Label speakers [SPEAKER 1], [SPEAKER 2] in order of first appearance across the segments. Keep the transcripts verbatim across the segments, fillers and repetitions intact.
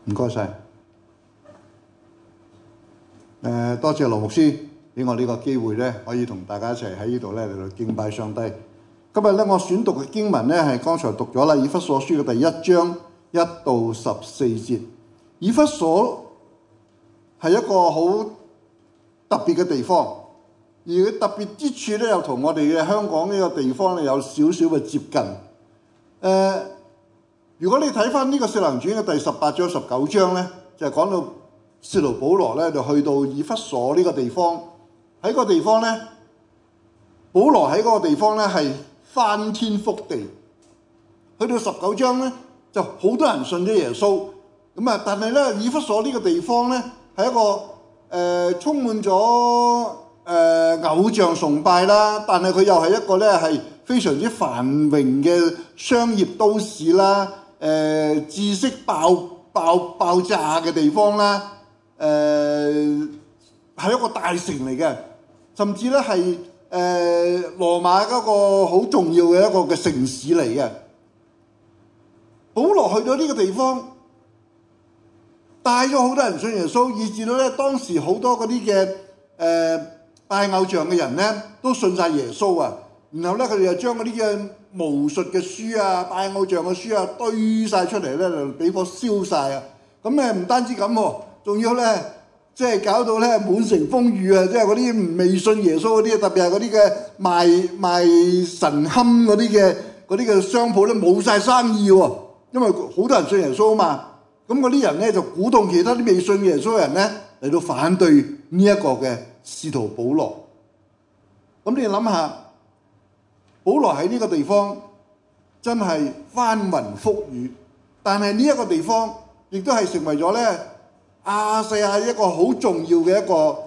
[SPEAKER 1] 唔該晒。誒，多謝羅牧師俾我呢個機會咧，可以同大家一齊喺呢度咧嚟到敬拜上帝。今日咧，我選讀嘅經文咧係剛才讀咗啦，《以弗所書》嘅第一章一到十四節。以弗所係一個好特別嘅地方，而佢特別之處咧又同我哋嘅香港呢個地方咧有少少嘅接近。誒、呃，如果你睇翻呢個《使徒行傳》嘅第十八章、十九章咧，就係、是、講到使徒保羅咧就去到以弗所呢個地方，喺個地方咧，保羅喺嗰個地方咧係翻天覆地。去到十九章咧，就好多人信咗耶穌。咁啊，但係咧，以弗所呢個地方咧係一個誒、呃、充滿咗誒、呃、偶像崇拜啦，但係佢又係一個咧係非常之繁榮嘅商業都市啦，誒、呃、知識爆爆爆炸嘅地方啦，誒、呃、係一個大城嚟嘅，甚至咧係誒羅馬嗰個好重要嘅一個嘅城市嚟嘅。保羅去到呢個地方，帶咗好多人信耶穌，以至到咧當時好多嗰啲嘅誒拜偶像嘅人咧都信晒耶穌啊！然後咧佢哋就將嗰啲嘅巫術嘅書啊、拜偶像嘅書啊堆晒出嚟咧，就俾火燒晒啊！咁誒唔單止咁喎，仲要咧即係搞到咧滿城風雨啊！即係嗰啲未信耶穌嗰啲，特別係嗰啲嘅賣賣神龕嗰啲嘅嗰啲嘅商鋪咧冇晒生意喎，因為好多人信耶穌啊嘛。咁嗰啲人咧就鼓動其他啲未信耶穌嘅人咧嚟到反對呢一個嘅使徒保羅。咁你諗下，保羅喺呢個地方真係翻雲覆雨，但係呢一個地方亦都係成為咗咧亞細亞一個好重要嘅一個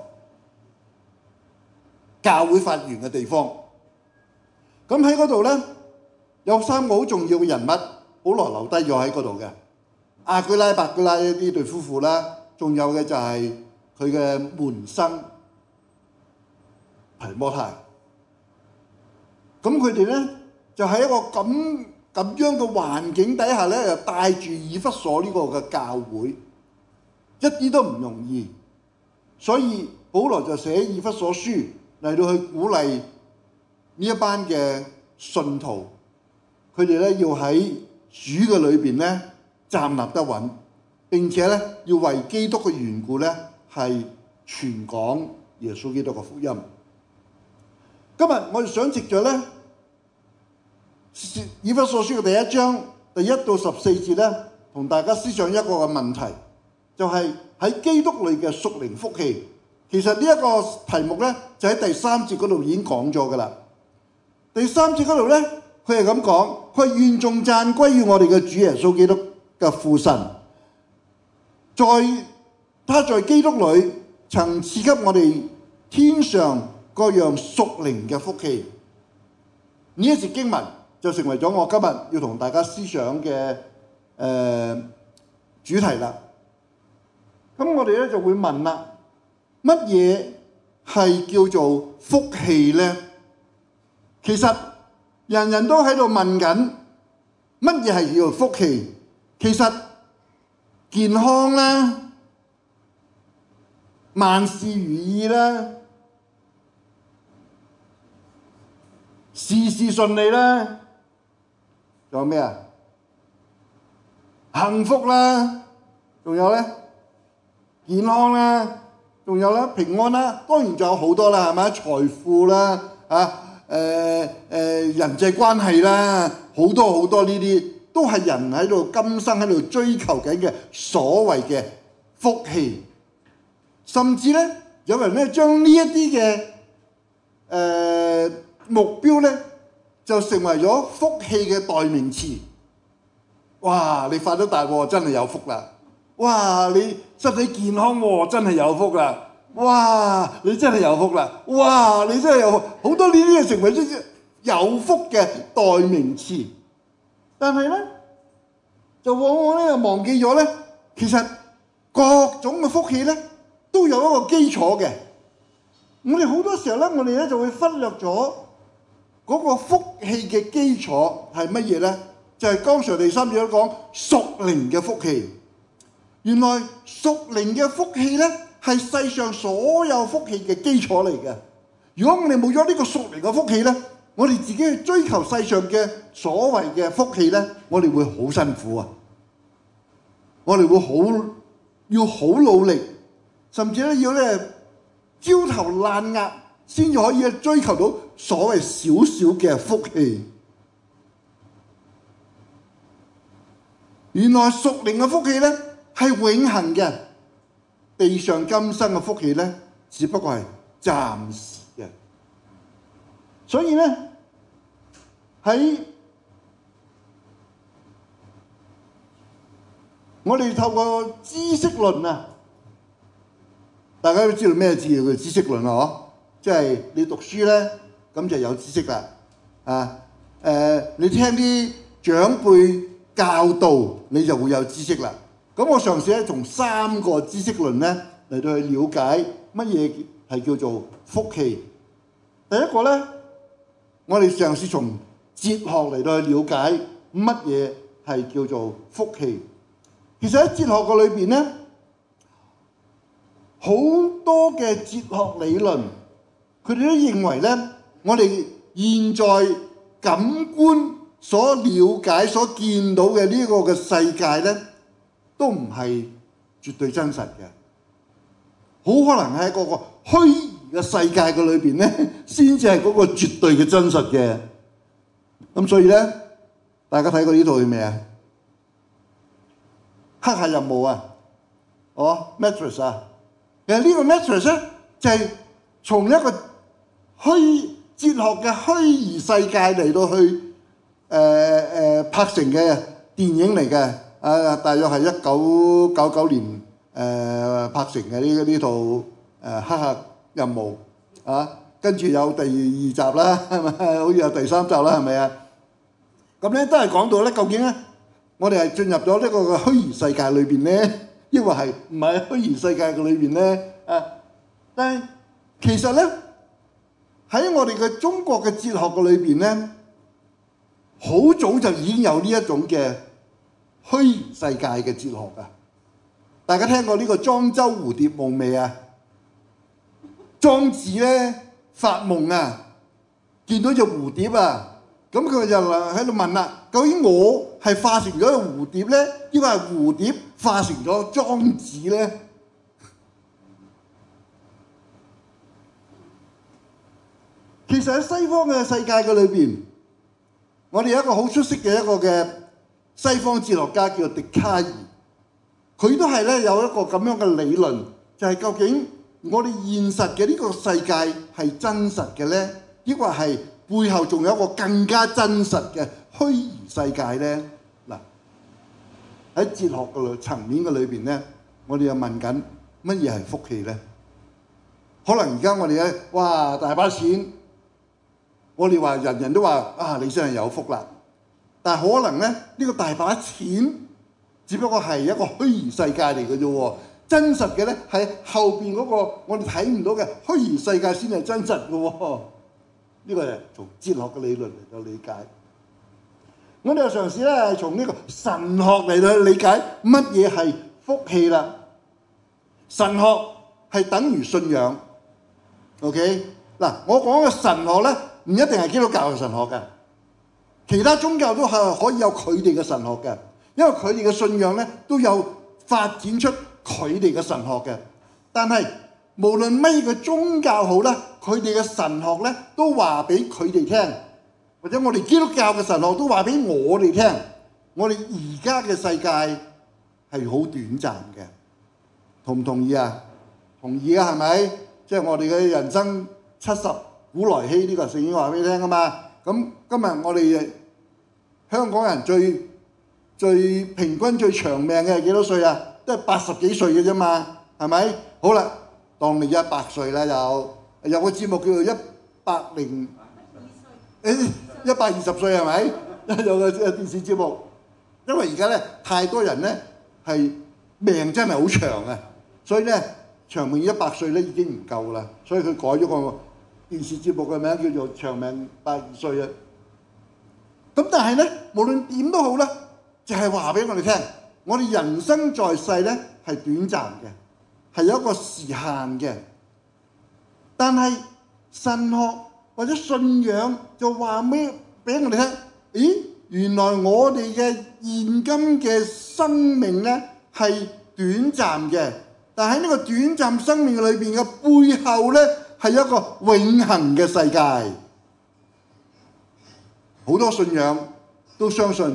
[SPEAKER 1] 教會發源嘅地方。咁喺嗰度咧有三個好重要嘅人物，保羅留低咗喺嗰度嘅。亞居拉、百居拉呢對夫婦啦，仲有嘅就係佢嘅門生提摩太。咁佢哋咧就喺一個咁咁樣嘅環境底下咧，就帶住以弗所呢個嘅教會，一啲都唔容易。所以保羅就寫以弗所書嚟到去鼓勵呢一班嘅信徒，佢哋咧要喺主嘅裏邊咧站立得穩，並且咧要為基督嘅緣故咧係傳講耶穌基督嘅福音。今日我哋想藉著咧以弗所書嘅第一章第一到十四節咧，同大家思想一個嘅問題，就係、是、喺基督裏嘅屬靈福氣。其實呢一個題目咧就喺第三節嗰度已經講咗噶啦。第三節嗰度咧，佢係咁講，佢係願頌讚歸於我哋嘅主耶穌基督嘅父神，在他在基督裏曾賜給我哋天上各樣屬靈嘅福氣。呢一節經文就成為咗我今日要同大家思想嘅誒、呃、主題啦。咁我哋咧就會問啦，乜嘢係叫做福氣呢？其實人人都喺度問緊，乜嘢係叫做福氣？其實健康啦，萬事如意啦，事事順利啦，仲有咩啊？幸福啦，仲有咧健康啦，仲有啦平安啦，當然仲有好多啦，係咪？財富啦，啊誒誒、呃、人際關係啦，好多好多呢啲。都係人喺度今生喺度追求緊嘅所謂嘅福氣，甚至咧有人咧將呢一啲嘅誒目標咧就成為咗福氣嘅代名詞。哇！你發咗達喎，真係有福啦！哇！你身體健康喎，真係有福啦！哇！你真係有福啦！哇！你真係有福，好多呢啲嘢成為咗有福嘅代名詞。但係咧，就往往咧忘記咗咧，其實各種嘅福氣咧都有一個基礎嘅。我哋好多時候咧，我哋咧就會忽略咗嗰個福氣嘅基礎係乜嘢咧？就係剛才第三節都講屬靈嘅福氣。 原來屬靈嘅福氣呢，係世上所有福氣嘅基礎嚟嘅。如果我哋冇咗呢個屬靈嘅福氣呢，我哋自己去追求世上嘅所謂嘅福氣呢，我哋會好辛苦啊！我哋會好要好努力，甚至咧要咧焦頭爛額先至可以追求到所謂少少嘅福氣。原來屬靈嘅福氣呢係永恆嘅，地上今生嘅福氣呢只不過係暫時嘅。所以呢，喺我哋透過知識論啊，大家都知道咩字叫知識論啊？嗬，即係你讀書呢，咁就有知識啦。啊，誒、呃，你聽啲長輩教導，你就會有知識啦。咁我嘗試咧從三個知識論咧嚟到去了解乜嘢係叫做福氣。第一個咧，我哋嘗試從哲學嚟到去了解乜嘢係叫做福氣。其實喺哲學嘅裏邊咧，好多嘅哲學理論，佢哋都認為咧，我哋現在感官所了解、所見到嘅呢個嘅世界咧，都唔係絕對真實嘅，好可能喺嗰個虛擬嘅世界嘅裏邊咧，先至係嗰個絕對嘅真實嘅。咁所以咧，大家睇過呢套戲未啊？黑客任務啊，哦 Matrix 啊，其實呢個 Matrix 咧就係從一個虛哲學嘅虛擬世界嚟到去誒誒、呃呃、拍成嘅電影嚟嘅。啊，大約係一九九九年誒、呃、拍成嘅呢呢套誒、呃、黑客任務啊，跟住有第二集啦，係咪？好似有第三集啦，係咪啊？咁咧都係講到咧，究竟咧我哋係進入咗呢個嘅虛擬世界裏邊咧，抑或係唔係虛擬世界嘅裏邊咧？啊，但係其實咧喺我哋嘅中國嘅哲學嘅裏邊咧，好早就已經有呢一種嘅虛擬世界嘅哲學㗎。大家聽過呢個莊周蝴蝶夢未啊？莊子咧發夢啊，見到隻蝴蝶啊，咁佢就喺度問啦：究竟我係化成咗個蝴蝶咧，抑或係蝴蝶化成咗莊子咧？其實喺西方嘅世界嘅裏邊，我哋有一個好出色嘅一個嘅西方哲學家叫做笛卡爾，佢都係咧有一個咁樣嘅理論，就係究竟我哋現實嘅呢個世界係真實嘅咧，抑或係背後仲有一個更加真實嘅虛擬世界咧？嗱，喺哲學嘅層面嘅裏邊咧，我哋又問緊乜嘢係福氣咧？可能而家我哋咧，哇大把錢，我哋話人人都話啊，你真係有福啦。但係可能咧，呢個大把錢只不過係一個虛擬世界嚟嘅啫喎，真實嘅咧係後邊嗰個我哋睇唔到嘅虛擬世界先係真實嘅喎。呢個係從哲學嘅理論嚟到理解。我哋又嘗試咧係從呢個神學嚟到理解乜嘢係福氣啦。神學係等於信仰。OK，嗱，我講嘅神學咧唔一定係基督教嘅神學嘅。其他宗教都係可以有佢哋嘅神學嘅，因為佢哋嘅信仰咧都有發展出佢哋嘅神學嘅。但係無論乜嘢嘅宗教好啦，佢哋嘅神學咧都話俾佢哋聽，或者我哋基督教嘅神學都話俾我哋聽，我哋而家嘅世界係好短暫嘅。同唔同意啊？同意啊，係咪？即係我哋嘅人生七十古來稀，呢個聖經話俾你聽啊嘛。咁今日我哋香港人最最平均最長命嘅係幾多歲啊？都係八十幾歲嘅啫嘛，係咪？好啦，當你一百歲啦，有有個節目叫做一百零誒一百二十歲係咪？有個電視節目，因為而家咧太多人咧係命真係好長啊，所以咧長命一百歲咧已經唔夠啦，所以佢改咗個電視節目嘅名叫做長命百二歲啊！咁但係咧，無論點都好啦，就係話俾我哋聽， 我哋人生在世咧係短暫嘅，係有一個時限嘅。但係神學或者信仰就話咩俾我哋聽？咦，原來我哋嘅現今嘅生命咧係短暫嘅，但喺呢個短暫生命裏邊嘅背後咧係一個永恆嘅世界。好多信仰都相信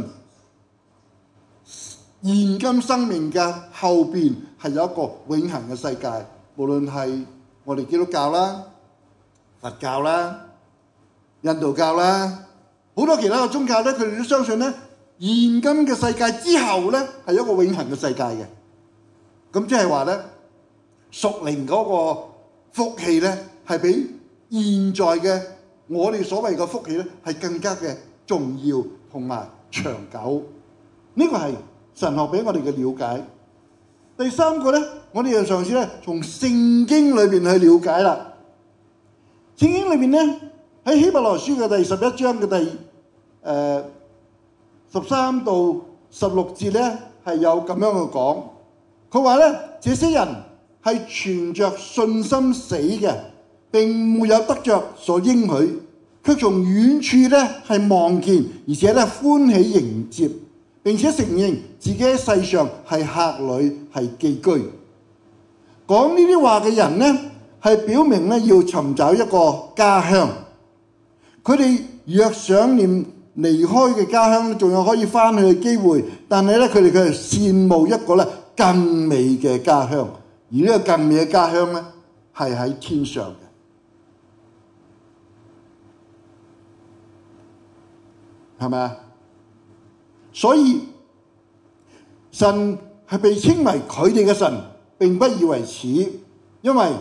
[SPEAKER 1] 現今生命嘅後邊係有一個永恆嘅世界，無論係我哋基督教啦、佛教啦、印度教啦，好多其他嘅宗教咧，佢哋都相信咧現今嘅世界之後咧係一個永恆嘅世界嘅。咁即係話咧，屬靈嗰個福氣咧係比現在嘅我哋所謂嘅福氣咧係更加嘅重要同埋長久。呢個係神學俾我哋嘅了解。第三個咧，我哋又嘗試咧從聖經裏邊去了解啦。聖經裏邊咧喺希伯來書嘅第十一章嘅第誒十三到十六節咧係有咁樣嘅講。佢話咧，這些人係存着信心死嘅，並沒有得着所應許，卻從遠處咧係望見，而且咧歡喜迎接，並且承認自己喺世上係客旅，係寄居。講呢啲話嘅人呢，係表明咧要尋找一個家鄉。佢哋若想念離開嘅家鄉，仲有可以翻去嘅機會，但係咧佢哋佢係羨慕一個咧更美嘅家鄉，而呢個更美嘅家鄉咧係喺天上嘅。係咪啊？所以神係被稱為佢哋嘅神，並不以為恥，因為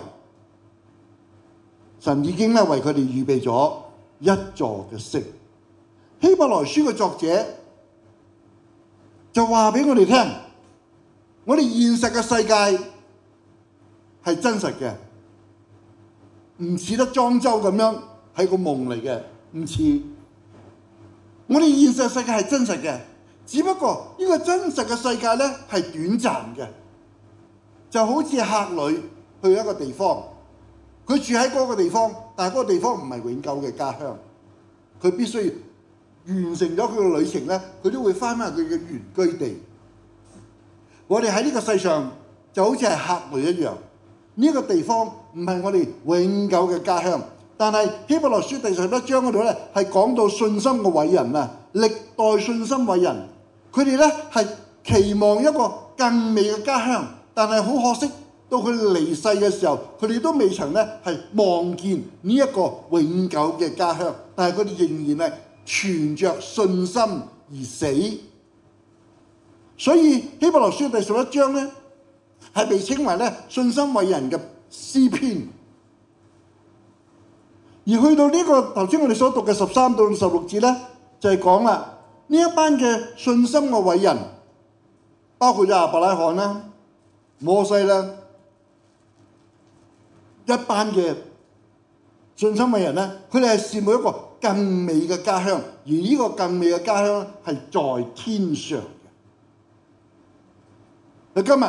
[SPEAKER 1] 神已經咧為佢哋預備咗一座嘅城。希伯來書嘅作者就話俾我哋聽，我哋現實嘅世界係真實嘅，唔似得莊周咁樣係個夢嚟嘅，唔似。我哋現實世界係真實嘅，只不過呢個真實嘅世界咧係短暫嘅，就好似客旅去一個地方，佢住喺嗰個地方，但係嗰個地方唔係永久嘅家鄉，佢必須完成咗佢嘅旅程咧，佢都會翻返去佢嘅原居地。我哋喺呢個世上就好似係客旅一樣，呢、這個地方唔係我哋永久嘅家鄉。但係希伯來書第十一章嗰度咧，係講到信心嘅偉人啊，歷代信心偉人，佢哋咧係期望一個更美嘅家鄉，但係好可惜，到佢哋離世嘅時候，佢哋都未曾咧係望見呢一個永久嘅家鄉，但係佢哋仍然係存着信心而死。所以希伯來書第十一章咧係被稱為咧信心偉人嘅詩篇。而去到呢、這個頭先我哋所讀嘅十三到十六節咧，就係講啦，呢一班嘅信心嘅偉人，包括咗亞伯拉罕啦、摩西啦，一班嘅信心偉人咧，佢哋係羨慕一個更美嘅家鄉，而呢個更美嘅家鄉係在天上嘅。今日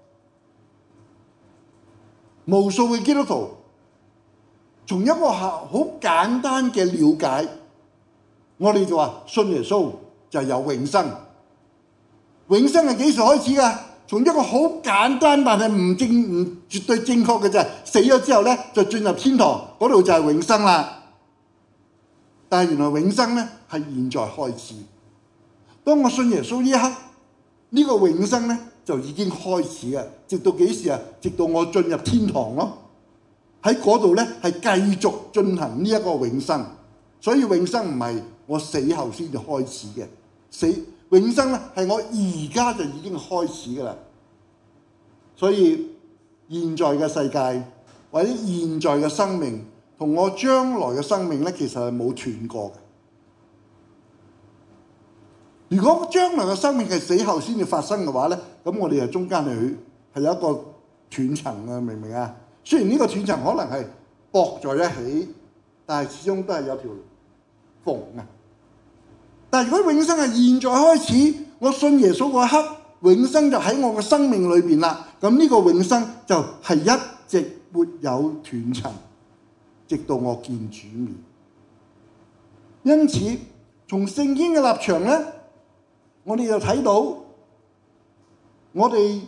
[SPEAKER 1] 無數嘅基督徒，從一個好簡單嘅了解，我哋就話信耶穌就有永生。永生係幾時開始㗎？從一個好簡單但係唔正唔絕對正確嘅就係死咗之後咧，就進入天堂嗰度就係永生啦。但係原來永生咧係現在開始。當我信耶穌呢一刻，呢個永生咧就已經開始嘅。直到幾時啊？直到我進入天堂咯。喺嗰度咧係繼續進行呢一個永生，所以永生唔係我死後先至開始嘅，死永生咧係我而家就已經開始噶啦。所以現在嘅世界或者現在嘅生命同我將來嘅生命咧，其實係冇斷過嘅。如果將來嘅生命係死後先至發生嘅話咧，咁我哋係中間係係有一個斷層啊，明唔明啊？雖然呢個斷層可能係駁在一起，但係始終都係有條縫啊！但係如果永生係現在開始，我信耶穌嗰一刻， 永生就喺我嘅生命裏邊啦。咁呢個永生就係一直沒有斷層，直到我見主面。因此，從聖經嘅立場咧，我哋就睇到我哋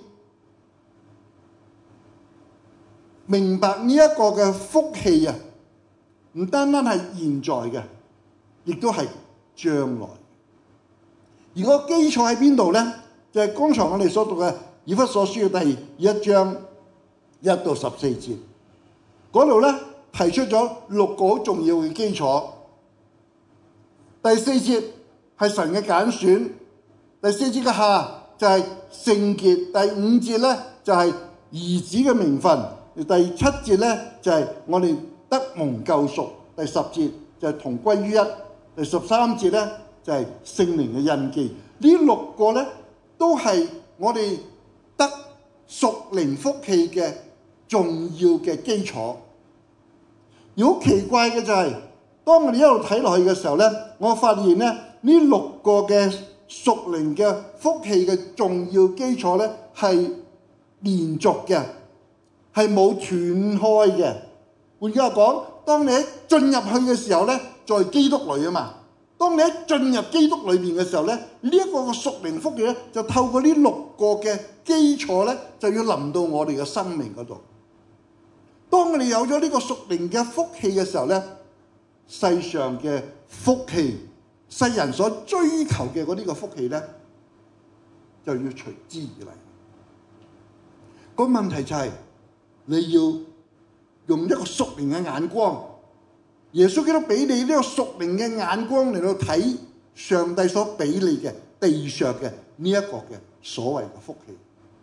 [SPEAKER 1] 明白呢一個嘅福氣啊，唔單單係現在嘅，亦都係將來。而個基礎喺邊度咧？就係剛才我哋所讀嘅以弗所書嘅第一章一到十四節嗰度咧，提出咗六個好重要嘅基礎。第四節係神嘅揀選，第四節嘅下就係聖潔，第五節咧就係兒子嘅名分，第七節咧就係我哋得蒙救贖，第十節就係同歸於一，第十三節咧就係聖靈嘅印記。呢六個咧都係我哋得屬靈福氣嘅重要嘅基礎。而好奇怪嘅就係、是，當我哋一路睇落去嘅時候咧，我發現咧呢六個嘅屬靈嘅福氣嘅重要基礎咧係連續嘅，係冇斷開嘅。換句話講，當你喺進入去嘅時候咧，在基督裏啊嘛。當你喺進入基督裏邊嘅時候咧，呢、這、一個嘅屬靈福氣咧，就透過呢六個嘅基礎咧，就要臨到我哋嘅生命嗰度。當我哋有咗呢個屬靈嘅福氣嘅時候咧，世上嘅福氣，世人所追求嘅嗰啲嘅福氣咧，就要隨之而嚟。個問題就係、是、你要用一個屬靈嘅眼光。耶穌基督俾你呢個屬靈嘅眼光嚟到睇上帝所俾你嘅地上嘅呢一個嘅所謂嘅福氣。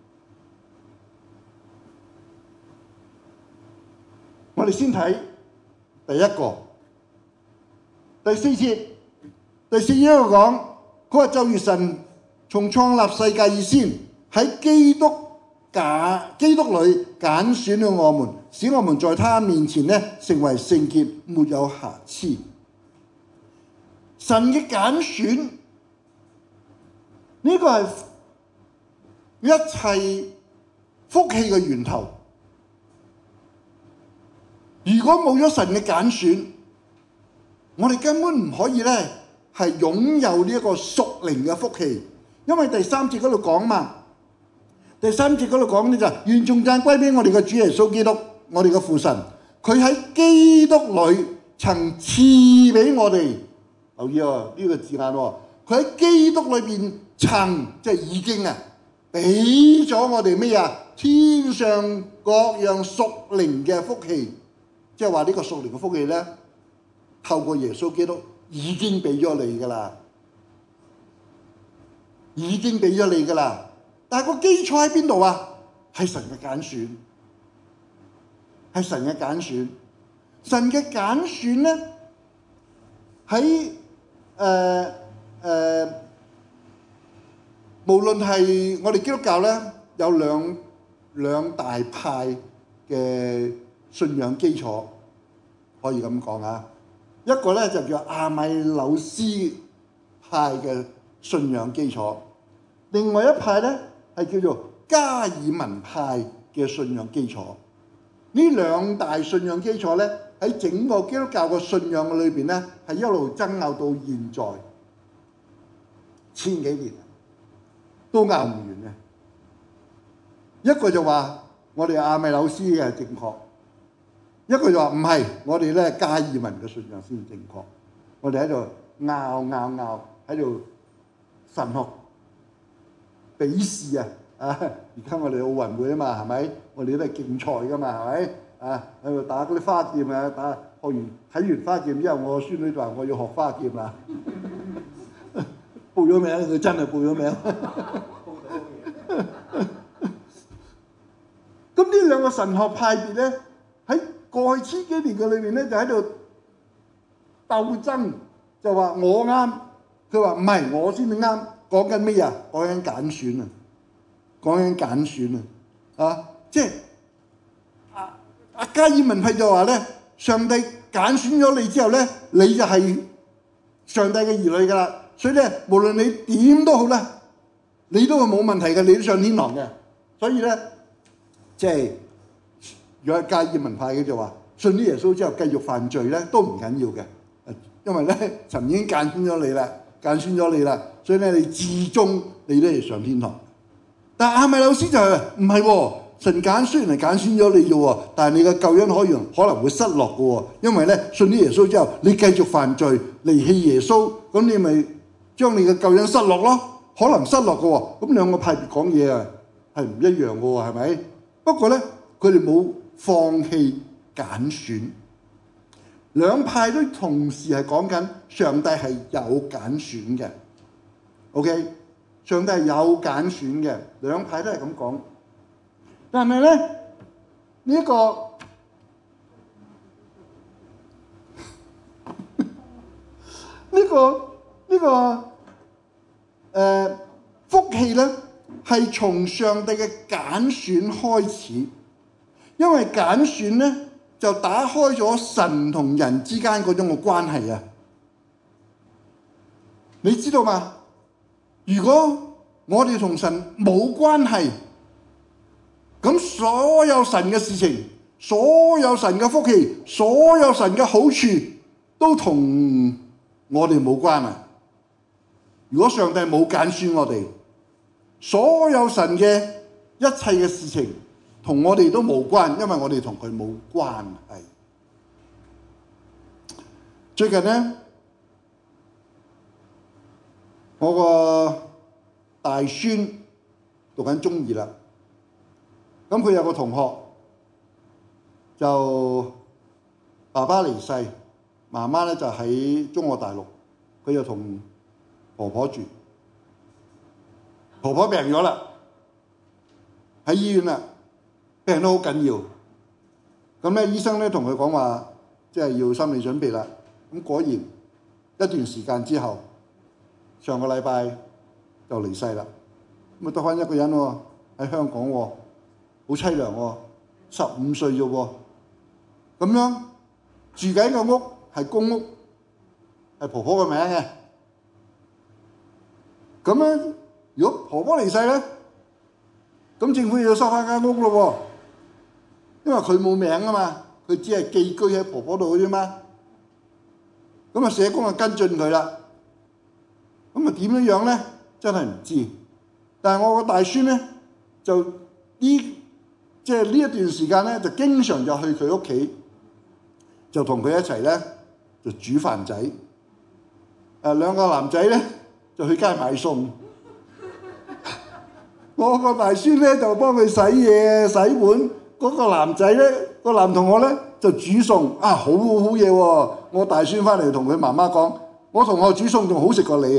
[SPEAKER 1] 我哋先睇第一個，第四節，第四節一路講，佢話就如神從創立世界以先，喺基督假基督裏揀選了我們，使我們在他面前呢成為聖潔，沒有瑕疵。神嘅揀選呢、這個係一切福氣嘅源頭。如果冇咗神嘅揀選，我哋根本唔可以咧係擁有呢一個屬靈嘅福氣。因為第三節嗰度講嘛。第三節嗰度講呢就係願頌讚歸俾我哋嘅主耶穌基督，我哋嘅父神，佢喺基督裏曾賜俾我哋，留意喎呢個字眼喎，佢喺基督裏邊曾即係已經啊，俾咗我哋咩啊？天上各樣屬靈嘅福氣，即係話呢個屬靈嘅福氣咧，透過耶穌基督已經俾咗你噶啦，已經俾咗你噶啦。但係個基礎喺邊度啊？係神嘅揀選，係神嘅揀選。神嘅揀選咧，喺誒誒，無論係我哋基督教咧，有兩兩大派嘅信仰基礎，可以咁講啊。一個咧就叫亞米紐斯派嘅信仰基礎，另外一派咧，係叫做加爾文派嘅信仰基礎。呢兩大信仰基礎咧，喺整個基督教嘅信仰嘅裏邊咧，係一路爭拗到現在千幾年都拗唔完嘅。一個就話我哋亞米紐斯嘅正確，一個就話唔係，我哋咧加爾文嘅信仰先正確。我哋喺度拗拗拗，喺度神學比試啊！啊！而家我哋奧運會啊嘛，係咪？我哋都係競賽噶嘛，係咪？啊，喺度打嗰啲花劍啊，打學完睇完花劍之後，我孫女就話我要學花劍啦。報咗名，佢真係報咗名。咁呢兩個神學派別咧，喺過去千幾年嘅裏面咧，就喺度鬥爭，就話我啱，佢話唔係，我先至啱。講緊咩啊？講緊揀選啊！講緊揀選啊！啊，即係阿阿加爾文派就話咧，上帝揀選咗你之後咧，你就係上帝嘅兒女噶啦。所以咧，無論你點都好啦， 你都係冇問題嘅，你都上天堂嘅。所以咧，即係如果加爾文派嘅就話，信咗耶穌之後繼續犯罪咧都唔緊要嘅，因為咧神已經揀選咗你啦，揀選咗你啦，所以咧你至終你都係上天堂。但係阿米老師就係唔係喎，神揀雖然係揀選咗你啫喎，但係你嘅救恩可能可能會失落嘅喎，因為咧信咗耶穌之後，你繼續犯罪離棄耶穌，咁你咪將你嘅救恩失落咯，可能失落嘅喎。咁兩個派別講嘢啊係唔一樣嘅喎，係咪？不過咧佢哋冇放棄揀選，兩派都同時係講緊上帝係有揀選嘅。OK， 上帝係有揀選嘅，兩派都係咁講。但係咧呢一個呢個呢個誒福氣咧係從上帝嘅揀選開始。因為揀選咧，就打開咗神同人之間嗰種嘅關係啊！你知道嘛？如果我哋同神冇關係，咁所有神嘅事情、所有神嘅福氣、所有神嘅好處，都同我哋冇關啊！如果上帝冇揀選我哋，所有神嘅一切嘅事情，同我哋都無關，因為我哋同佢冇關係。最近咧，我個大孫讀緊中二啦，咁佢有個同學就爸爸離世，媽媽咧就喺中國大陸，佢就同婆婆住，婆婆病咗啦，喺醫院啦。病得好緊要，咁咧醫生咧同佢講話，即係要心理準備啦。咁果然一段時間之後，上個禮拜就離世啦。咁啊得返一個人喎，喺香港喎，好凄涼喎，十五歲啫喎。咁樣住緊個屋係公屋，係婆婆嘅名嘅。咁樣如果婆婆離世咧，咁政府要收返間屋咯喎。因為佢冇名啊嘛，佢只係寄居喺婆婆度嘅啫嘛。咁啊社工就跟進佢啦。咁啊點樣樣咧？真係唔知。但係我個大孫咧，就呢即係呢一段時間咧，就經常就去佢屋企，就同佢一齊咧就煮飯仔。誒兩個男仔咧就去街買餸。我個大孫咧就幫佢洗嘢洗碗。嗰個男仔咧，個男同學咧就煮餸啊，好好好嘢喎！我大孫翻嚟同佢媽媽講，我同學煮餸仲好食過你。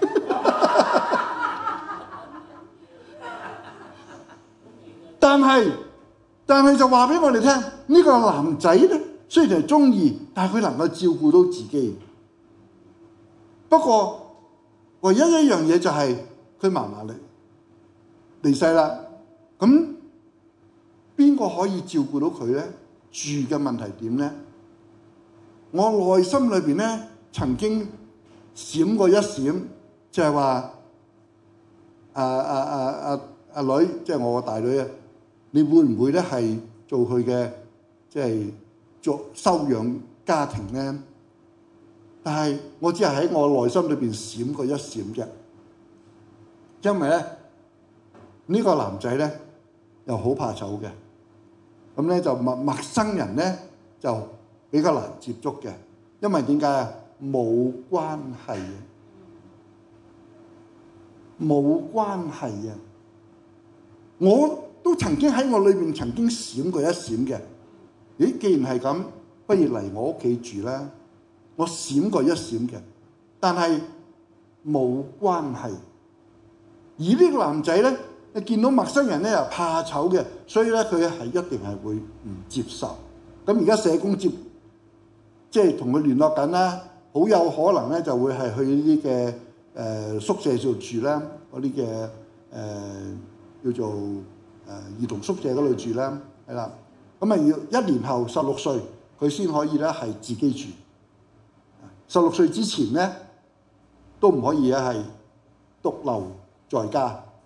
[SPEAKER 1] 但係但係就話俾我哋聽，呢個男仔咧雖然係中二，但係佢能夠照顧到自己。不過唯一一樣嘢就係佢嫲嫲離離世啦，咁。邊個可以照顧到佢咧？住嘅問題點咧？我內心裏邊咧曾經閃過一閃，就係話啊啊啊啊啊女，即係我個大女啊，你會唔會咧係做佢嘅即係做收養家庭咧？但係我只係喺我內心裏邊閃過一閃嘅，因為咧呢個男仔咧又好怕醜嘅。咁咧就陌陌生人咧就比較難接觸嘅，因為點解啊？冇關係啊，冇關係啊！我都曾經喺我裏面曾經閃過一閃嘅。咦，既然係咁，不如嚟我屋企住啦。我閃過一閃嘅，但係冇關係。而呢個男仔咧，你見到陌生人咧又怕醜嘅，所以咧佢係一定係會唔接受。咁而家社工接即係同佢聯絡緊啦，好有可能咧就會係去呢啲嘅誒宿舍度住啦，嗰啲嘅誒叫做誒兒童宿舍嗰度住啦，係啦。咁啊要一年後十六歲佢先可以咧係自己住。十六歲之前咧都唔可以咧係獨留在家。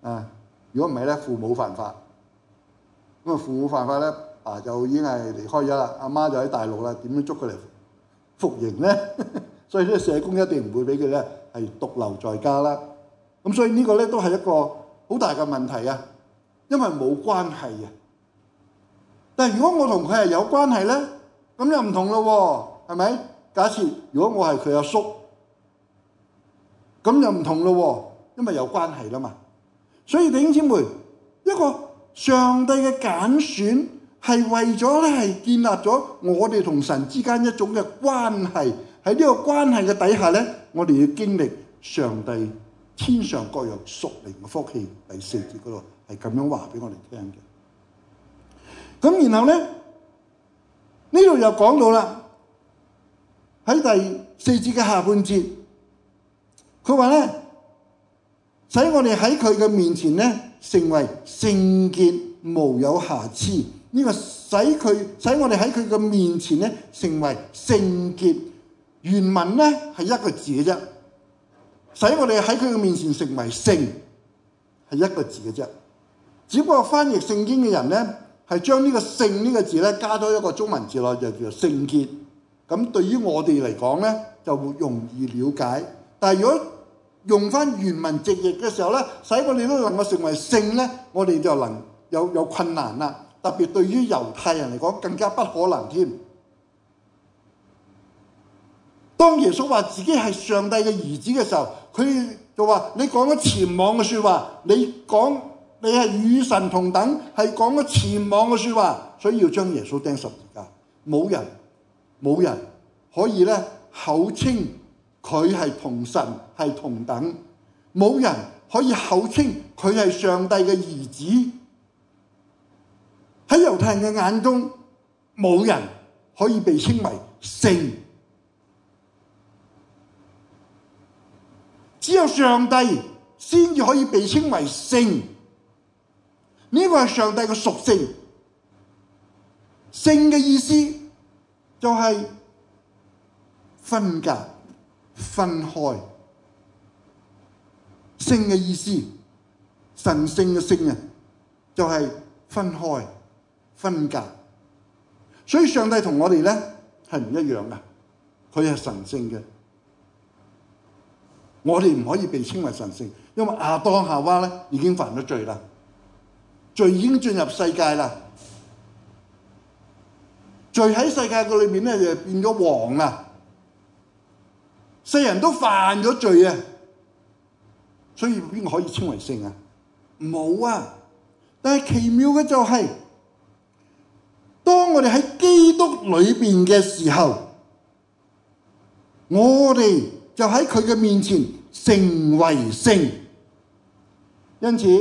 [SPEAKER 1] 啊！如果唔係咧，父母犯法。咁啊，父母犯法咧，啊就已經係離開咗啦，阿媽就喺大陸啦，點樣捉佢嚟服刑咧？所以咧，社工一定唔會俾佢咧係獨留在家啦。咁所以呢個咧都係一個好大嘅問題啊，因為冇關係啊。但係如果我同佢係有關係咧，咁又唔同咯喎，係咪？假設如果我係佢阿叔，咁又唔同咯喎，因為有關係啦嘛。所以弟兄姊妹，一個上帝嘅揀選係為咗咧係建立咗我哋同神之間一種嘅關係。喺呢個關係嘅底下咧，我哋要經歷上帝天上各樣屬靈嘅福氣。第四節嗰度係咁樣話俾我哋聽嘅。咁然後咧，呢度又講到啦，喺第四節嘅下半節，佢話咧，使我哋喺佢嘅面前咧成為聖潔無有瑕疵。呢、這個使佢使我哋喺佢嘅面前咧成為聖潔。原文咧係一個字嘅啫，使我哋喺佢嘅面前成為聖，係一個字嘅啫。只不過翻譯聖經嘅人咧係將呢個聖呢個字咧加多一個中文字落，就叫做聖潔。咁對於我哋嚟講咧就會容易了解。但係如果用翻原文直譯嘅時候咧，使我哋都能夠成為聖咧，我哋就能有有困難啦。特別對於猶太人嚟講更加不可能添。當耶穌話自己係上帝嘅兒子嘅時候，佢就話：你講咗僭妄嘅説話，你講你係與神同等，係講咗僭妄嘅説話，所以要將耶穌釘十字架。冇人冇人可以咧口稱佢係同神係同等，冇人可以口稱佢係上帝嘅兒子。喺猶太人嘅眼中，冇人可以被稱為聖。只有上帝先至可以被稱為聖，呢個係上帝嘅屬性。聖嘅意思就係分隔、分開。聖嘅意思，神聖嘅聖啊，就係分開、分隔。所以上帝同我哋咧係唔一樣嘅，佢係神聖嘅。我哋唔可以被稱為神聖，因為亞當夏娃咧已經犯咗罪啦，罪已經進入世界啦，罪喺世界嘅裏面咧就變咗王啊，世人都犯咗罪啊，所以邊個可以稱為聖啊？冇啊！但係奇妙嘅就係、是，當我哋喺基督裏邊嘅時候，我哋就喺佢嘅面前成為聖，因此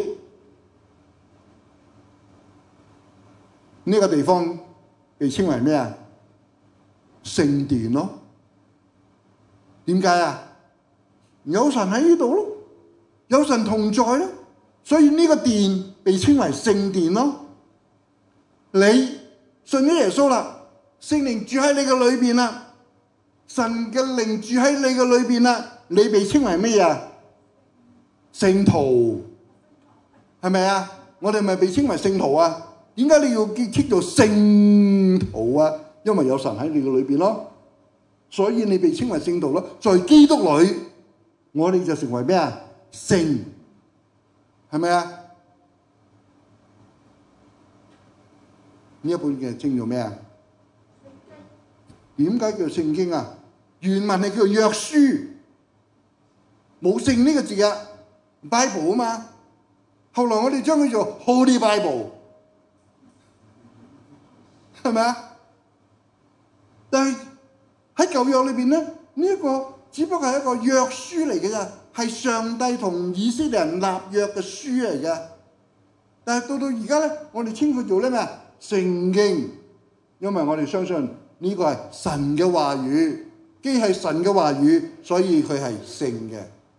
[SPEAKER 1] 呢、這個地方被稱為咩啊？聖殿咯。點解啊？有神喺呢度咯，有神同在咯，所以呢個殿被稱為聖殿咯。你信咗耶穌啦，聖靈住喺你嘅裏邊啦。神嘅靈住喺你嘅裏邊啦，你被稱為咩啊？聖徒，係咪啊？我哋咪被稱為聖徒啊？點解你要叫做聖徒啊？因為有神喺你嘅裏邊咯，所以你被稱為聖徒咯。在基督裏，我哋就成為咩啊？聖，係咪啊？呢一本嘅稱做咩啊？點解叫聖經啊？原文係叫約書，冇聖呢個字啊 ，Bible 啊嘛。後來我哋將佢做 Holy Bible， 係咪啊？但係喺舊約裏邊咧，呢一個只不過係一個約書嚟嘅咋，係上帝同以色列人立約嘅書嚟嘅。但係到到而家咧，我哋稱佢做咧咩啊？聖經，因為我哋相信。呢個係神嘅話語，既係神嘅話語，所以佢係聖嘅。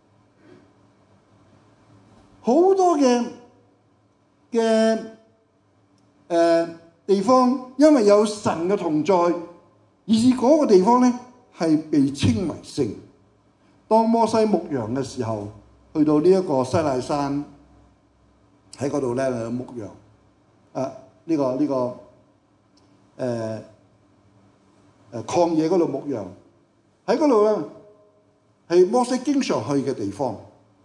[SPEAKER 1] 好多嘅嘅誒地方，因為有神嘅同在，以至嗰個地方咧係被稱為聖。當摩西牧羊嘅時候，去到呢一個西奈山， 喺嗰度咧牧羊。啊，呢、這個呢、這個誒誒、呃、曠野嗰度牧羊，喺嗰度咧係摩西經常去嘅地方，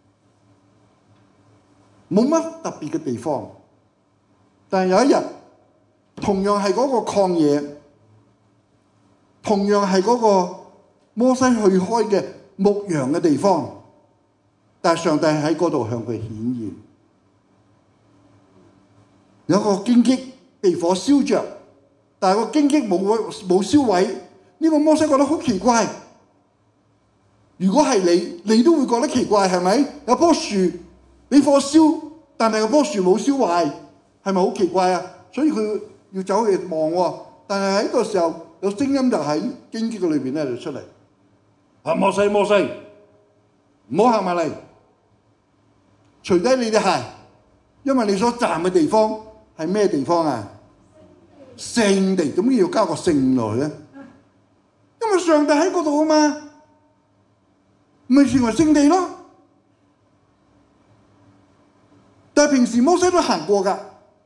[SPEAKER 1] 冇乜特別嘅地方。但係有一日，同樣係嗰個曠野，同樣係嗰個摩西去開嘅牧羊嘅地方，但係上帝喺嗰度向佢顯現，有一個荊棘被火燒着，但係個荊棘冇冇燒毀。呢個摩西覺得好奇怪。如果係你，你都會覺得奇怪，係咪？有棵樹俾火燒，但係個棵樹冇燒壞，係咪好奇怪啊？所以佢要走去望喎。但係喺個時候，有聲音就喺荊棘嘅裏邊咧就出嚟。啊，摩西摩西，唔好行埋嚟，除低你哋鞋，因為你所站嘅地方係咩地方啊？聖地，點解要加個聖落去咧？因為上帝喺嗰度啊嘛，咪成為聖地咯。但係平時摩西都行過㗎，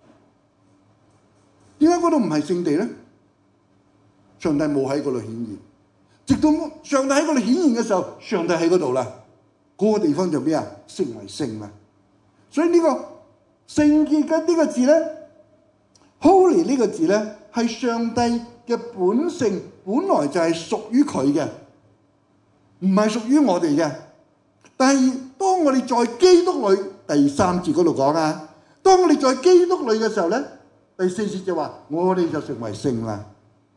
[SPEAKER 1] 點解嗰度唔係聖地咧？上帝冇喺嗰度顯現，直到上帝喺嗰度顯現嘅時候，上帝喺嗰度啦，嗰、那個地方就咩啊？成為聖啦。所以呢、這個聖潔嘅呢個字咧 ，Holy 呢個字咧，係上帝嘅本性，本來就係屬於佢嘅，唔係屬於我哋嘅。但係當我哋在基督裏，第三節嗰度講啊，當我哋在基督裏嘅時候咧，第四節就話我哋就成為聖啦。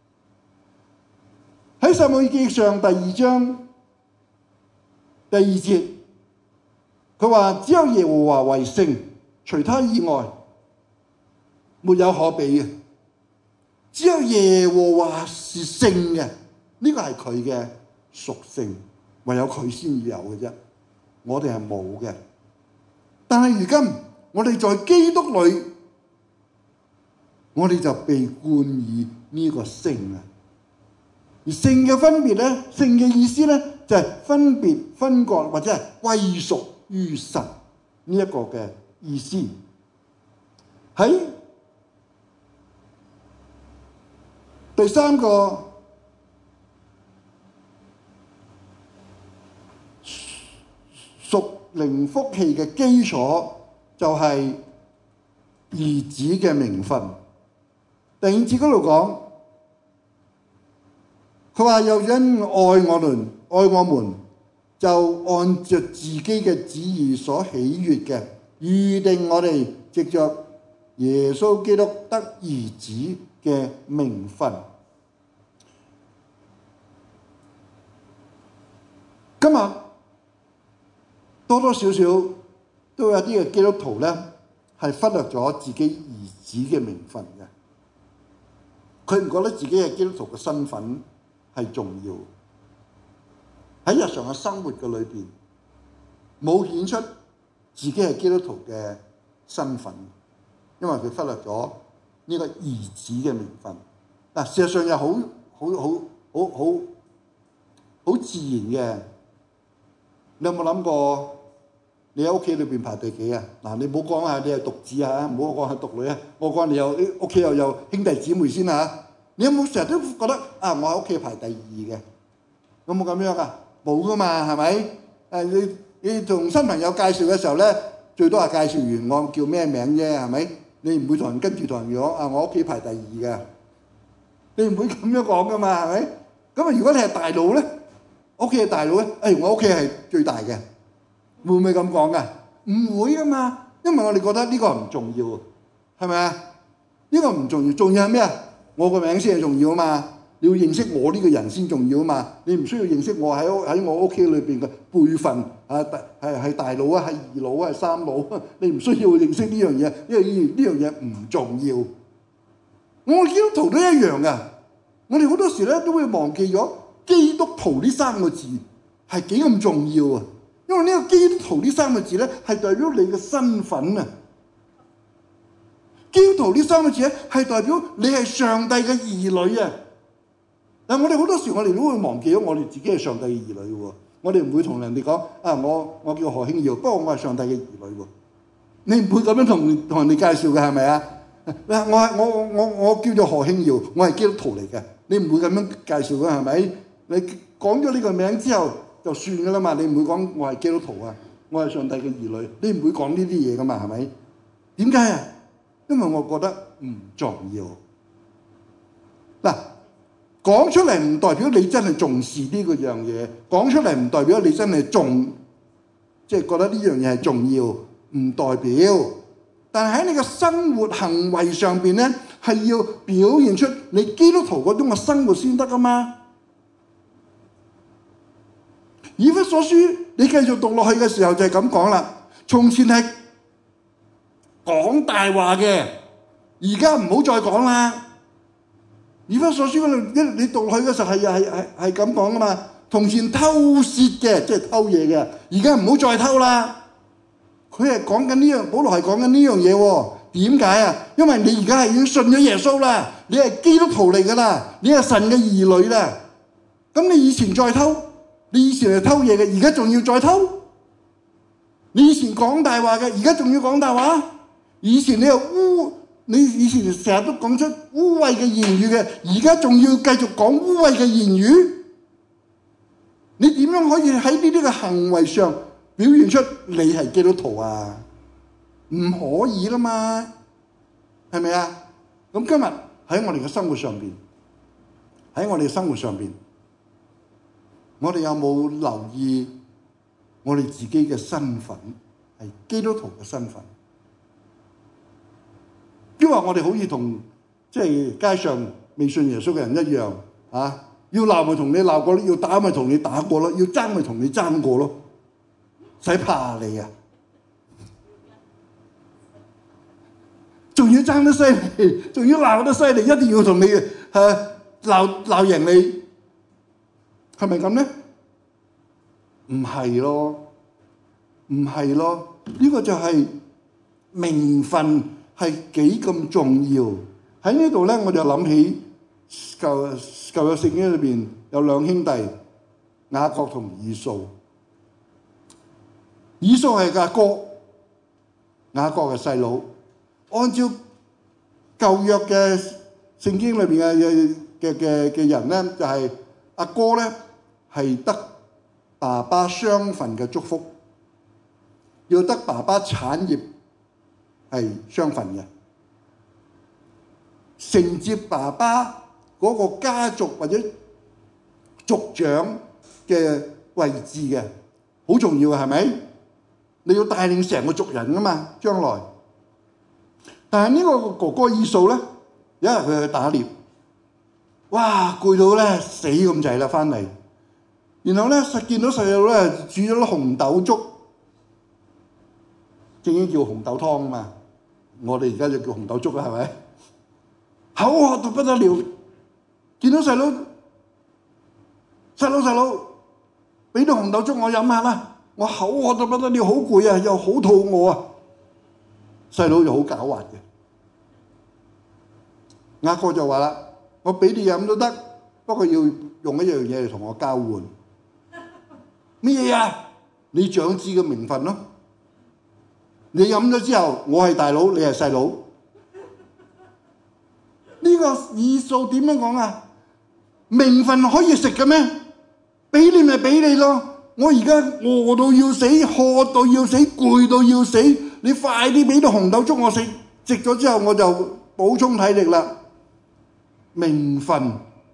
[SPEAKER 1] 喺撒母耳記上第二章第二節，佢話只有耶和華為聖，除他以外沒有可比嘅。只有耶和華是聖嘅，呢個係佢嘅屬性，唯有佢先有嘅啫。我哋係冇嘅。但係如今我哋在基督裏，我哋就被冠以呢個聖啊。而聖嘅分別咧，聖嘅意思咧就係分別、分割或者係歸屬於神呢一個嘅意思。喺第三個屬靈福氣嘅基礎就係兒子嘅名分。第五節嗰度講，佢話又因愛我們，愛我們就按着自己嘅旨意所喜悅嘅，預定我哋藉着耶穌基督得兒子嘅名分。今日多多少少都有啲嘅基督徒咧，係忽略咗自己兒子嘅名分嘅。佢唔覺得自己係基督徒嘅身份係重要，喺日常嘅生活嘅裏邊冇顯出自己係基督徒嘅身份，因為佢忽略咗呢個兒子嘅名分。嗱，事實上又好好好好好好自然嘅。你有冇諗過你喺屋企裏邊排第幾啊？嗱，你唔好講下你係獨子啊，唔好講係獨女啊。我講你有屋企又有兄弟姊妹先啊。你有冇成日都覺得啊？我喺屋企排第二嘅，有冇咁樣啊？冇噶嘛，係咪？誒，你你同新朋友介紹嘅時候咧，最多係介紹完我叫咩名啫，係咪？你唔會同人跟住同人講啊，我屋企排第二嘅，你唔會咁樣講噶嘛，係咪？咁啊，如果你係大佬咧？屋企嘅大佬咧，誒、哎，我屋企係最大嘅，會唔會咁講噶？唔會噶嘛，因為我哋覺得呢個唔重要，係咪啊？呢個唔重要，重要係咩啊？我個名先係重要啊嘛，你要認識我呢個人先重要啊嘛，你唔需要認識我喺喺我屋企裏邊嘅輩份啊，係係大佬啊，係二佬啊，係三佬，你唔需要認識呢樣嘢，因為呢樣嘢唔重要。我基督徒都一樣噶，我哋好多時咧都會忘記咗。基督徒呢三個字係幾咁重要啊！因為呢個基督徒呢三個字咧係代表你嘅身份啊！基督徒呢三個字咧係代表你係上帝嘅兒女啊！但我哋好多時我哋都會忘記咗我哋自己係上帝嘅兒女喎。我哋唔會同人哋講啊，我我叫何興耀，不過我係上帝嘅兒女喎。 你唔會咁樣同同人哋介紹嘅係咪啊？我係我我我叫做何慶堯，我係基督徒嚟嘅。你唔會咁樣介紹嘅係咪？你講咗呢個名之後就算㗎啦嘛，你唔會講我係基督徒啊，我係上帝嘅兒女，你唔會講呢啲嘢㗎嘛，係咪？點解啊？因為我覺得唔重要。嗱，講出嚟唔代表你真係重視呢個樣嘢，講出嚟唔代表你真係重，即係覺得呢樣嘢係重要，唔代表。但係喺你嘅生活行為上邊咧，係要表現出你基督徒嗰種嘅生活先得噶嘛。以弗所書你繼續讀落去嘅時候就係咁講啦。從前係講大話嘅，而家唔好再講啦。以弗所書嗰度一你讀落去嘅時候係係係係咁講噶嘛。從前偷竊嘅，即係偷嘢嘅，而家唔好再偷啦。佢係講緊呢樣，保羅係講緊呢樣嘢喎。點解啊？因為你而家係已經信咗耶穌啦，你係基督徒嚟噶啦，你係神嘅兒女啦。咁你以前再偷，你以前係偷嘢嘅，而家仲要再偷？你以前講大話嘅，而家仲要講大話？以前你又污，你以前成日都講出污穢嘅言語嘅，而家仲要繼續講污穢嘅言語？你點樣可以喺呢啲嘅行為上表現出你係基督徒啊？唔可以啦嘛，係咪啊？咁今日喺我哋嘅生活上邊，喺我哋嘅生活上邊，我哋有冇留意我哋自己嘅身份係基督徒嘅身份？因為我哋好似同即係街上未信耶穌嘅人一樣啊！要鬧咪同你鬧過咯，要打咪同你打過咯，要爭咪同你爭過咯，使怕你啊！仲要爭得犀利，仲要鬧得犀利，一定要同你誒鬧鬧贏你，係咪咁咧？唔係咯，唔係咯，呢個就係名分係幾咁重要。喺呢度咧，我就諗起舊舊約聖經裏邊有兩兄弟雅各同以掃，以掃係阿哥，雅各係細佬。按照舊約嘅聖經裏邊嘅嘅嘅嘅人咧，就係阿哥咧係得爸爸雙份嘅祝福，要得爸爸產業係雙份嘅，承接爸爸嗰個家族或者族長嘅位置嘅，好重要嘅，係咪？你要帶領成個族人噶嘛，將來。但係呢個哥哥以掃咧，有一日佢去打獵，哇攰到咧死咁滯啦，翻嚟，然後咧實見到細佬咧煮咗粒紅豆粥，正經叫紅豆湯啊嘛，我哋而家就叫紅豆粥啦，係咪？口渴到不得了，見到細佬，細佬細佬，俾啲紅豆粥我飲下啦，我口渴到不得了，好攰啊，又好肚餓啊！細佬就好狡猾嘅，雅各就話啦：我俾你飲都得，不過要用一樣嘢嚟同我交換。咩嘢啊？你長子嘅名分咯。你飲咗之後，我係大佬，你係細佬。呢個以掃點樣講啊？名分可以食嘅咩？俾你咪俾你咯。我而家餓到要死，渴到要死，攰到要死。你快啲俾啲紅豆粥我食，食咗之後我就補充體力啦。名分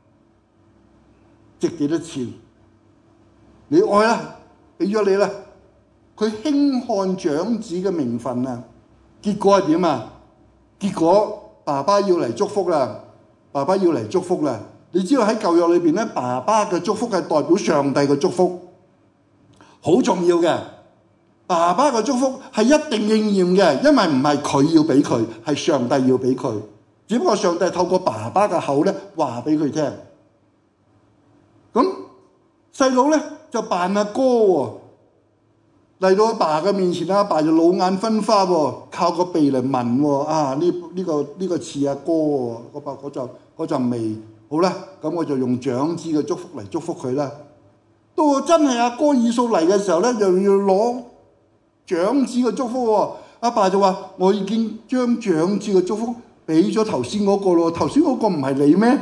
[SPEAKER 1] 值幾多錢？你愛啦，俾咗你啦。佢輕看長子嘅名分啊，結果係點啊？結果爸爸要嚟祝福啦，爸爸要嚟祝福啦。你知道喺舊約裏邊咧，爸爸嘅祝福係代表上帝嘅祝福，好重要嘅。爸爸嘅祝福係一定應驗嘅，因為唔係佢要俾佢，係上帝要俾佢。只不過上帝透過爸爸嘅口咧話俾佢聽。咁細佬咧就扮阿哥喎，嚟到阿爸嘅面前，阿爸就老眼昏花喎，靠個鼻嚟聞喎。啊，呢呢個呢個似阿哥喎，嗰把嗰陣嗰陣味。好啦，咁我就用長子嘅祝福嚟祝福佢啦。到真係阿哥以掃嚟嘅時候咧，又要攞長子嘅祝福喎。 阿爸就話：我已經將長子嘅祝福俾咗頭先嗰個咯，頭先嗰個唔係你咩？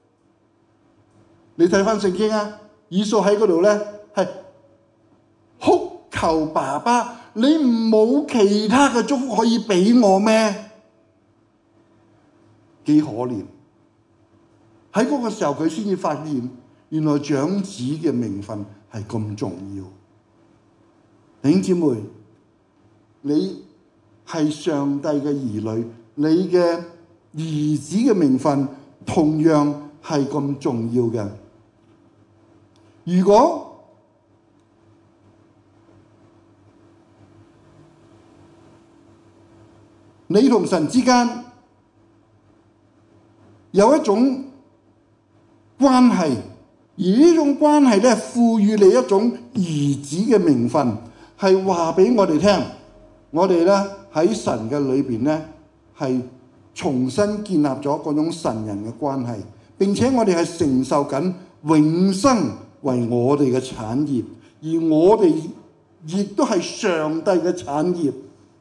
[SPEAKER 1] 你睇翻聖經啊，以掃喺嗰度咧係哭求爸爸，你冇其他嘅祝福可以俾我咩？幾可憐！喺嗰個時候佢先至發現，原來長子嘅名分係咁重要。弟兄姊妹，你係上帝嘅兒女，你嘅兒子嘅名分同樣係咁重要嘅。如果你同神之間有一種關係，而呢種關係咧，賦予你一種兒子嘅名分，係話俾我哋聽，我哋咧喺神嘅裏邊咧，係重新建立咗嗰種神人嘅關係，並且我哋係承受緊永生為我哋嘅產業，而我哋亦都係上帝嘅產業。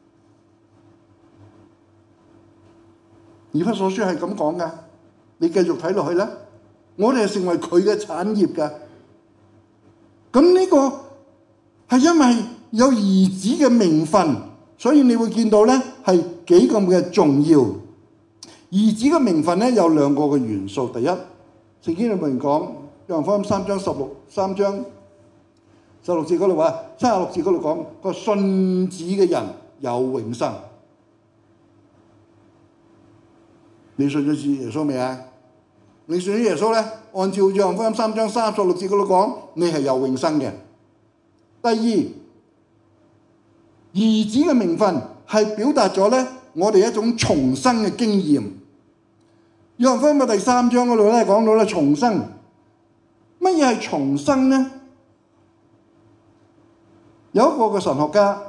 [SPEAKER 1] 以弗所書係咁講嘅，你繼續睇落去啦。我哋係成為佢嘅產業嘅，咁呢個係因為有兒子嘅名分，所以你會見到咧係幾咁嘅重要。兒子嘅名分咧有兩個嘅元素，第一，聖經裏面講，約翰福音三章十六三章十六節嗰度話，三十六節嗰度講個信子嘅人有永生。你信咗主耶穌未啊？你信咗耶穌咧，按照約翰福音三章三十六節嗰度講，你係有永生嘅。第二，兒子嘅名分係表達咗咧我哋一種重生嘅經驗。約翰福音嘅第三章嗰度咧講到咧重生，乜嘢係重生呢？有一個嘅神學家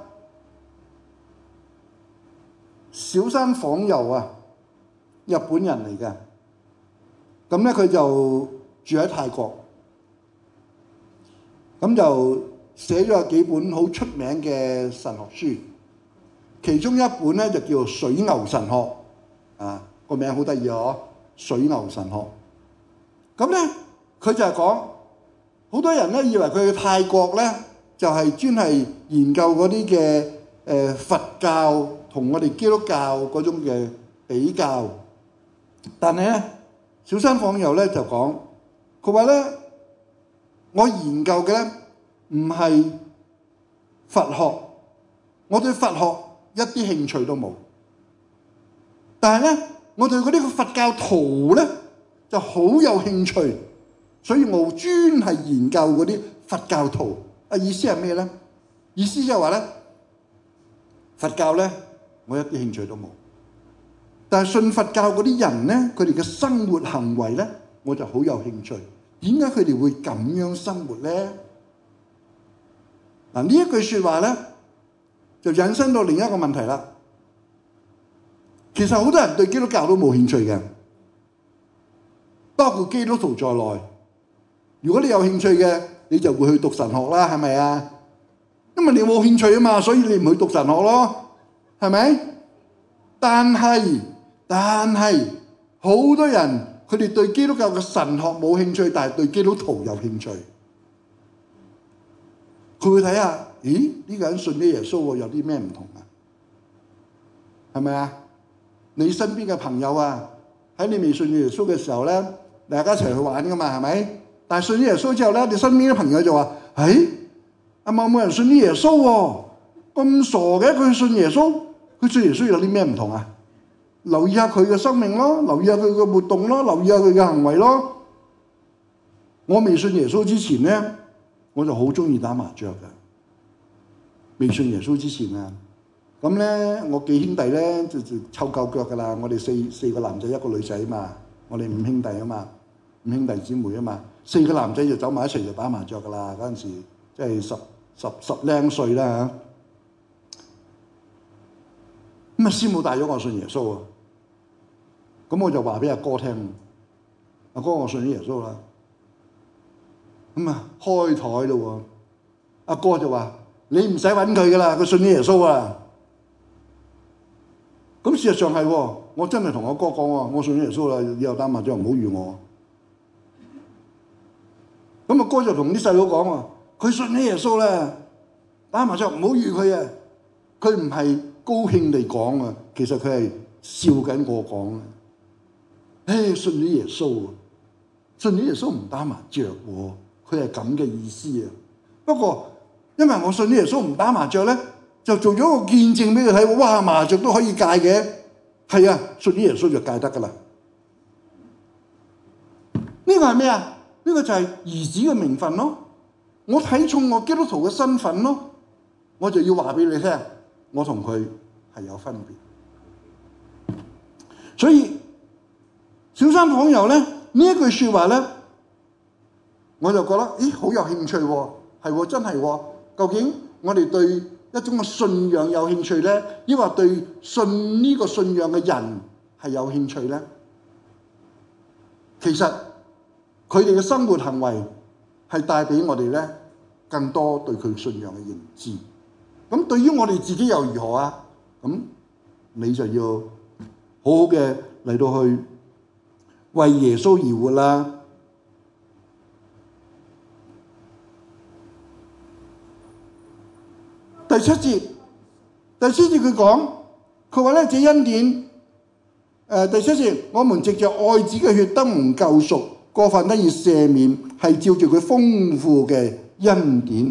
[SPEAKER 1] 小山訪遊啊，日本人嚟嘅。咁咧佢就住喺泰國，咁就寫咗幾本好出名嘅神學書，其中一本咧就叫做《水牛神學》，啊個名好得意哦，《水牛神學》。咁咧佢就係講，好多人咧以為佢去泰國咧就係專係研究嗰啲嘅誒佛教同我哋基督教嗰種嘅比較，但係咧。小山訪遊咧就講，佢話咧，我研究嘅咧唔係佛學，我對佛學一啲興趣都冇。但係咧，我對嗰啲佛教徒咧就好有興趣，所以我專係研究嗰啲佛教徒。啊，意思係咩咧？意思就係話咧，佛教咧我一啲興趣都冇。但係信佛教嗰啲人咧，佢哋嘅生活行為咧，我就好有興趣。點解佢哋會咁樣生活咧？嗱，呢一句説話咧，就引申到另一個問題啦。其實好多人對基督教都冇興趣嘅，包括基督徒在內。如果你有興趣嘅，你就會去讀神學啦，係咪啊？因為你冇興趣啊嘛，所以你唔去讀神學咯，係咪？但係。但係好多人佢哋對基督教嘅神學冇興趣，但係對基督徒有興趣。佢會睇下，咦？呢個人信咗耶穌喎，有啲咩唔同啊？係咪啊？你身邊嘅朋友啊，喺你未信耶穌嘅時候咧，大家一齊去玩噶嘛，係咪？但係信咗耶穌之後咧，你身邊嘅朋友就話：誒，阿某某人信咗耶穌喎，咁傻嘅，佢信耶穌，佢信耶穌有啲咩唔同啊？留意下佢嘅生命咯，留意下佢嘅活動咯，留意下佢嘅行為咯。我未信耶穌之前咧，我就好中意打麻雀嘅。未信耶穌之前啊，咁咧我幾兄弟咧就就湊夠腳噶啦。我哋四四個男仔一個女仔嘛，我哋五兄弟啊嘛，五兄弟姊妹啊嘛，四個男仔就走埋一齊就打麻雀噶啦。嗰陣時即係十十十零歲啦嚇。咁啊，師母帶咗我信耶穌啊。咁我就話俾阿哥聽，阿哥我信咗耶穌啦。咁啊開台咯喎，阿哥就話：你唔使揾佢噶啦，佢信咗耶穌啊。 咁事實上係喎，我真係同我哥講喎，我信耶穌啦，以後打麻雀唔好預我。咁啊哥就同啲細佬講喎，佢信咗耶穌咧，打麻雀唔好預佢啊。佢唔係高興地講啊，其實佢係笑緊我講啊。誒，信咗耶穌，信咗耶穌唔打麻雀喎，佢係咁嘅意思啊。不過因為我信咗耶穌唔打麻雀咧，就做咗個見證俾佢睇，哇！麻雀都可以戒嘅，係啊，信咗耶穌就戒得噶啦。呢個係咩啊？呢個就係兒子嘅名分咯。我睇重我基督徒嘅身份咯，我就要話俾你聽，我同佢係有分別。所以小三訪友咧呢一句説話咧，我就覺得咦好有興趣喎，係喎真係喎。究竟我哋對一種嘅信仰有興趣咧，抑或對信呢個信仰嘅人係有興趣咧？其實佢哋嘅生活行為係帶俾我哋咧更多對佢信仰嘅認知。咁對於我哋自己又如何啊？咁你就要好好嘅嚟到去為耶穌而活啦。第七節，第七節佢講，佢話咧這恩典，誒、呃、第七節，我們藉着愛子嘅血得蒙救贖，過犯得以赦免，係照住佢豐富嘅恩典。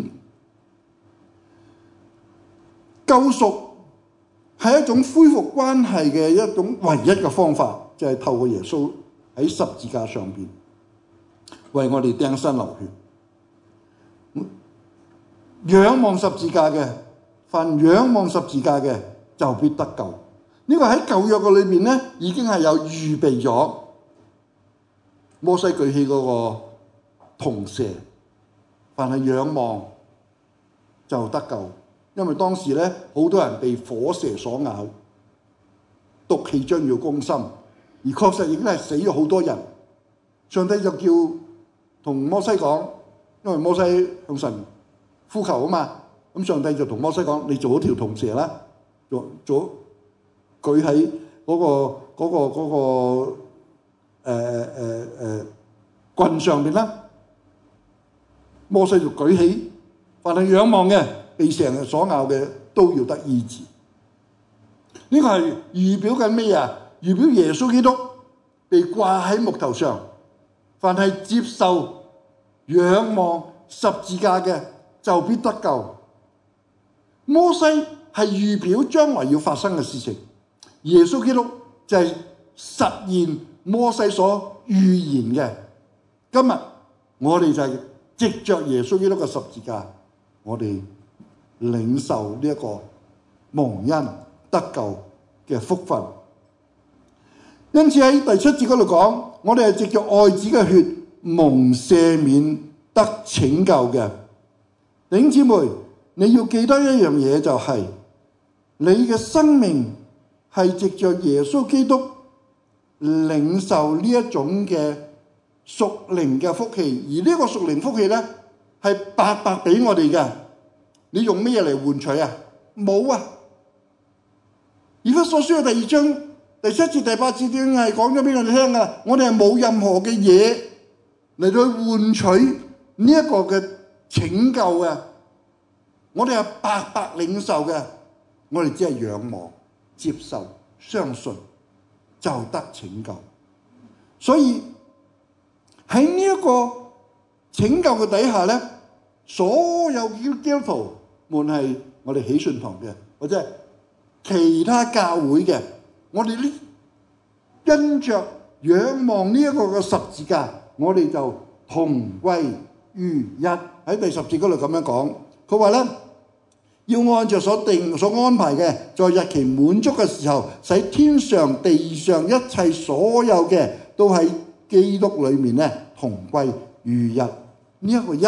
[SPEAKER 1] 救贖係一種恢復關係嘅一種唯一嘅方法，就係、是、透過耶穌喺十字架上邊為我哋釘身流血。仰望十字架嘅，凡仰望十字架嘅就必得救。呢、這個喺舊約嘅裏邊咧，已經係有預備咗。摩西舉起嗰個銅蛇，凡係仰望就得救。因為當時咧，好多人被火蛇所咬，毒氣將要攻心，而確實已經係死咗好多人。上帝就叫同摩西講，因為摩西向神呼求啊嘛，咁上帝就同摩西講：你做一條銅蛇啦，做做舉喺嗰個嗰個嗰個誒誒誒棍上邊啦。摩西就舉起，凡係仰望嘅，被蛇所咬嘅都要得醫治。呢個係預表緊咩啊？預表耶穌基督被掛喺木頭上，凡係接受仰望十字架嘅就必得救。摩西係預表將來要發生嘅事情，耶穌基督就係實現摩西所預言嘅。今日我哋就係藉着耶穌基督嘅十字架，我哋領受呢一個蒙恩得救嘅福分。因此喺第七節嗰度講，我哋係藉着愛子嘅血蒙赦免得拯救嘅。弟兄姊妹，你要記得一樣嘢，就係你嘅生命係藉着耶穌基督領受呢一種嘅屬靈嘅福氣，而呢個屬靈福氣咧係白白俾我哋嘅。你用咩嚟換取啊？冇啊！以弗所書嘅第二章第七節第八節已經係講咗俾我哋聽噶啦，我哋係冇任何嘅嘢嚟到換取呢一個嘅拯救嘅，我哋係白白領受嘅，我哋只係仰望、接受、相信就得拯救。所以喺呢一個拯救嘅底下咧，所有基督徒無論係我哋喜信堂嘅，或者係其他教會嘅，我哋呢因着仰望呢一個嘅十字架，我哋就同歸於一。喺第十節嗰度咁樣講，佢話咧要按着所定所安排嘅，在日期滿足嘅時候，使天上地上一切所有嘅都喺基督裏面咧同歸於一。呢一個一，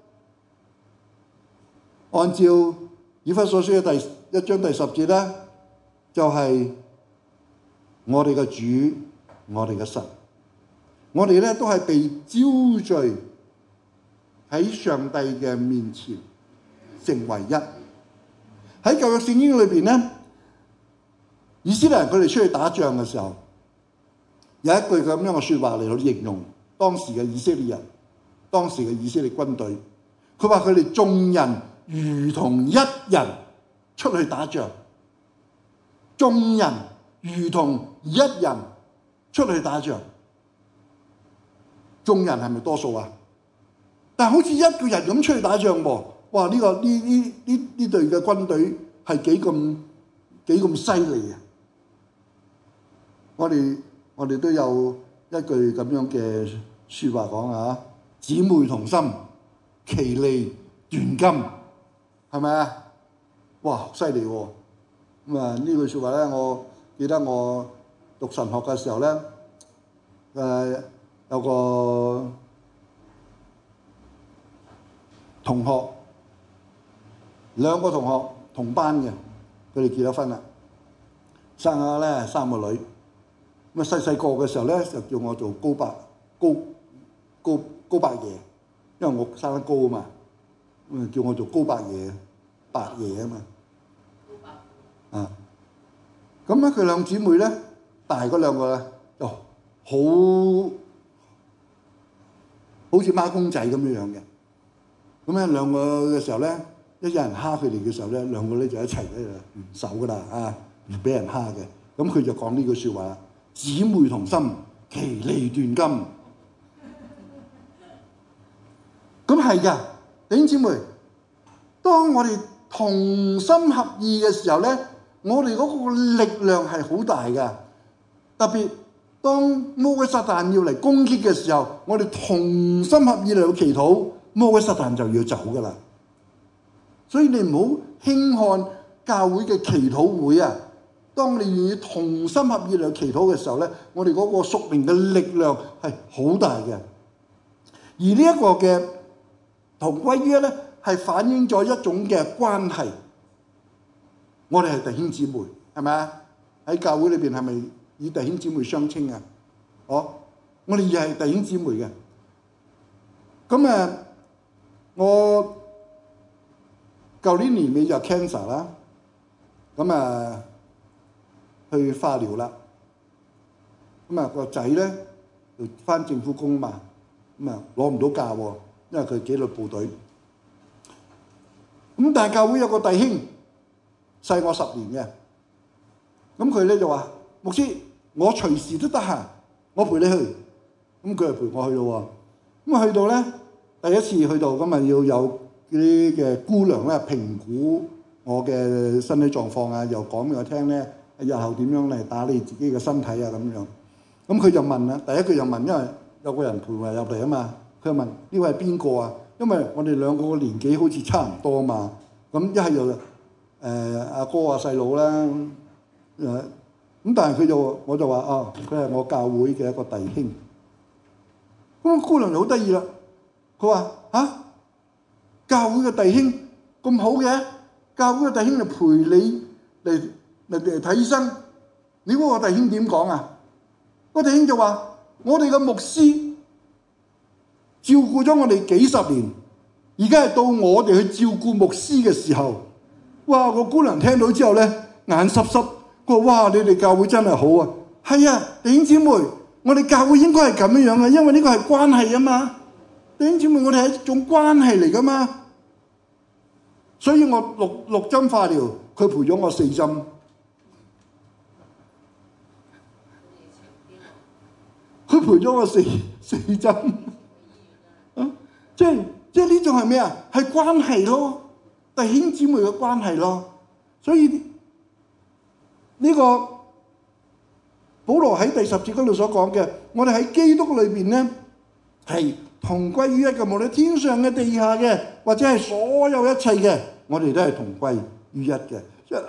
[SPEAKER 1] 按照以弗所書嘅第一章第十節咧，就係我哋嘅主，我哋嘅神，我哋咧都係被招聚喺上帝嘅面前，成為一。喺舊約聖經裏邊咧， 以色列人佢哋出去打仗嘅時候，有一句咁樣嘅説話嚟到形容當時嘅以色列人，當時嘅以色列軍隊。佢話佢哋眾人如同一人出去打仗，眾人如同一人出去打仗。眾人係咪多數啊？但係好似一個人咁出去打仗喎！哇！呢、呢個呢呢呢呢隊嘅軍隊係幾咁幾咁犀利啊！我哋我哋都有一句咁樣嘅説話講啊，姊妹同心，其利斷金，係咪啊？哇！犀利喎！咁啊呢句説話咧，我記得我讀神學嘅時候咧，誒、呃、有個同學，兩個同學同班嘅，佢哋結咗婚啦，生咗咧三個女。咁啊細細個嘅時候咧，就叫我做高伯高高高伯爺，因為我生得高啊嘛，咁啊叫我做高伯爺伯爺啊嘛。啊，咁咧佢兩姊妹咧，大嗰兩個咧就好好似孖公仔咁樣樣嘅。咁咧兩個嘅時候咧，一有人蝦佢哋嘅時候咧，兩個咧就一齊咧就聯手噶啦啊，唔俾人蝦嘅。咁佢就講呢句説話啦：姊妹同心，其利斷金。咁係㗎，弟兄姊妹，當我哋同心合意嘅時候咧，我哋嗰個力量係好大㗎。特別當魔鬼撒旦要嚟攻擊嘅時候，我哋同心合意嚟到祈禱，魔鬼撒旦就要走㗎啦。所以你唔好輕看教會嘅祈禱會啊！當你願意同心合意嚟祈禱嘅時候咧，我哋嗰個屬靈嘅力量係好大嘅。而呢一個嘅同歸於一咧，係反映咗一種嘅關係。我哋係弟兄姊妹，係咪啊？喺教會裏邊係咪以弟兄姊妹相稱啊？哦，我哋亦係弟兄姊妹嘅。咁啊，我舊年年尾就 cancer 啦，咁啊去化療啦。咁啊個仔咧就返政府工嘛，咁啊攞唔到假喎，因為佢紀律部隊。咁但係教會有個弟兄細我十年嘅，咁佢咧就話：牧師，我隨時都得閒，我陪你去。咁佢就陪我去咯喎。咁啊去到咧，第一次去到咁啊要有啲嘅姑娘咧評估我嘅身體狀況啊，又講俾我聽咧，日後點樣嚟打理自己嘅身體啊咁樣。咁佢就問啦，第一句就問，因為有個人陪我入嚟啊嘛，佢就問呢位係邊個啊？因為我哋兩個嘅年紀好似差唔多嘛。咁一係就誒阿哥啊細佬啦，誒咁但係佢就我就話啊，佢係我教會嘅一個弟兄。咁個姑娘就好得意啦，佢話嚇教會嘅弟兄咁好嘅，教會嘅弟兄就陪你嚟嚟嚟睇醫生。你估個弟兄點講啊？個弟兄就話：我哋嘅牧師照顧咗我哋幾十年，而家係到我哋去照顧牧師嘅時候。哇！個姑娘聽到之後咧，眼濕濕。佢話：哇！你哋教會真係好啊！係啊，弟兄姊妹，我哋教會應該係咁樣樣嘅，因為呢個係關係啊嘛。弟兄姊妹，我哋係一種關係嚟噶嘛。所以我六六針化療，佢陪咗我四針。佢陪咗我四四針。啊，即係即係呢種係咩啊？係關係咯，弟兄姊妹嘅關係咯。所以呢個保羅喺第十節嗰度所講嘅，我哋喺基督裏邊咧係同歸於一嘅，無論天上嘅、地下嘅，或者係所有一切嘅，我哋都係同歸於一嘅。